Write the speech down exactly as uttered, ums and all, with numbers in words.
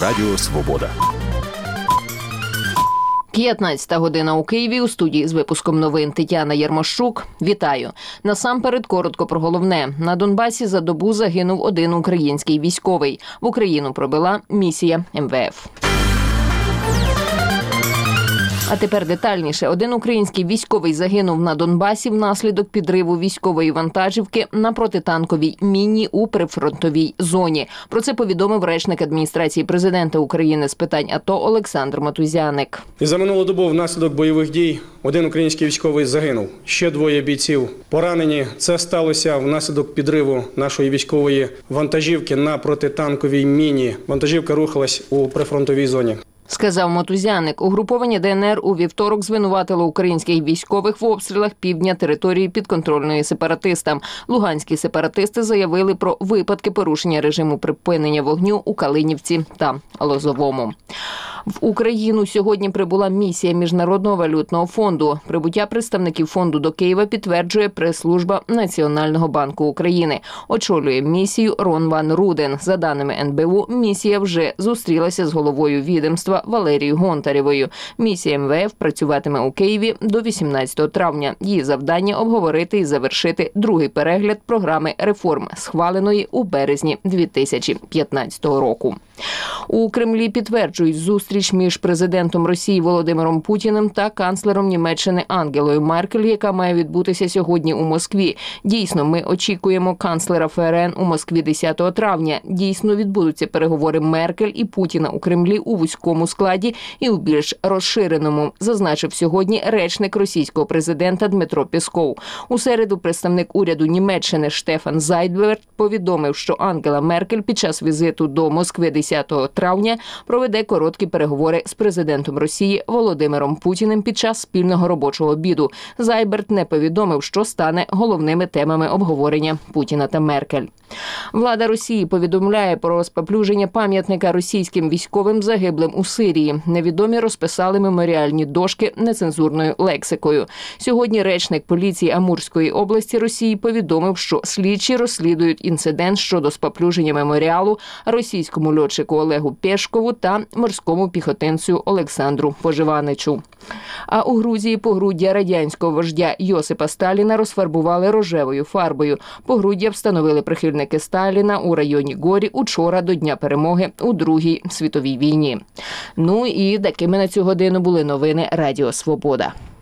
Радіо Свобода. п'ятнадцята година у Києві. У студії з випуском новин Тетяна Єрмощук. Вітаю. Насамперед коротко про головне. На Донбасі за добу загинув один український військовий. В Україну пробила місія ем ве еф. А тепер детальніше. Один український військовий загинув на Донбасі внаслідок підриву військової вантажівки на протитанковій міні у прифронтовій зоні. Про це повідомив речник адміністрації президента України з питань АТО Олександр Матузяник. І за минулу добу внаслідок бойових дій один український військовий загинув. Ще двоє бійців поранені. Це сталося внаслідок підриву нашої військової вантажівки на протитанковій міні. Вантажівка рухалась у прифронтовій зоні. Сказав Матузяник. Угруповання Де ен ер у вівторок звинуватило українських військових в обстрілах півдня території підконтрольної сепаратистам. Луганські сепаратисти заявили про випадки порушення режиму припинення вогню у Калинівці та Лозовому. В Україну сьогодні прибула місія Міжнародного валютного фонду. Прибуття представників фонду до Києва підтверджує прес-служба Національного банку України. Очолює місію Рон Ван Руден. За даними ен бе у, місія вже зустрілася з головою відомства Валерією Гонтаревою. Місія ем ве еф працюватиме у Києві до вісімнадцятого травня. Її завдання – обговорити і завершити другий перегляд програми реформ, схваленої у березні дві тисячі п'ятнадцятого року. У Кремлі підтверджують зустріч між президентом Росії Володимиром Путіним та канцлером Німеччини Ангелою Меркель, яка має відбутися сьогодні у Москві. Дійсно, ми очікуємо канцлера еф ер ен у Москві десятого травня. Дійсно, відбудуться переговори Меркель і Путіна у Кремлі у вузькому складі і у більш розширеному, зазначив сьогодні речник російського президента Дмитро Пєсков. У середу представник уряду Німеччини Штефан Зайдберт повідомив, що Ангела Меркель під час візиту до Москви десятого травня проведе короткі переговори з президентом Росії Володимиром Путіним під час спільного робочого обіду. Зайберт не повідомив, що стане головними темами обговорення Путіна та Меркель. Влада Росії повідомляє про розпоплюження пам'ятника російським військовим загиблим у Сирії. Невідомі розписали меморіальні дошки нецензурною лексикою. Сьогодні речник поліції Амурської області Росії повідомив, що слідчі розслідують інцидент щодо споплюження меморіалу російському льотчику Олегу Пєшкову та морському піхотинцю Олександру Поживаничу. А у Грузії погруддя радянського вождя Йосипа Сталіна розфарбували рожевою фарбою. Погруддя встановили прихильники Сталіна у районі Горі учора до Дня перемоги у Другій світовій війні. Ну і такими на цю годину були новини Радіо Свобода.